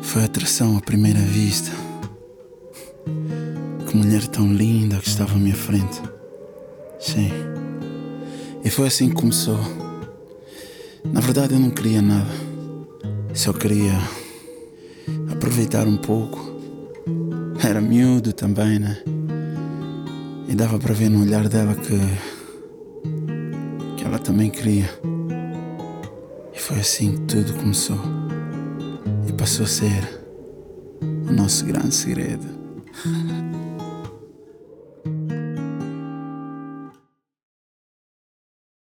Foi atração à primeira vista. Que mulher tão linda que estava à minha frente. Sim. E foi assim que começou. Na verdade eu não queria nada. Só queria aproveitar um pouco. Era miúdo também, né? E dava para ver no olhar dela que ela também queria. E foi assim que tudo começou. E passou a ser o nosso grande segredo.